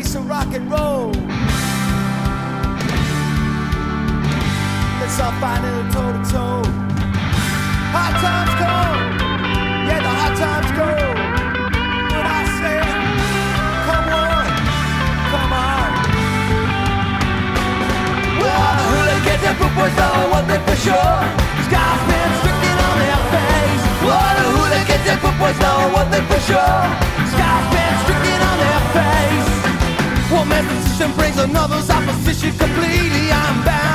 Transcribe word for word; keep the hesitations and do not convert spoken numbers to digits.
face of rock and roll. Let's all find it toe to toe. Hard times come, yeah, the hard times go. When I say, come on, come on. Well, the hooligans and footboys know one thing for sure. Sky's been stricken on their face. Well, the hooligans and footboys know one thing for sure. Sky's been stricken on their face. One man's position brings another's opposition completely. I'm bound.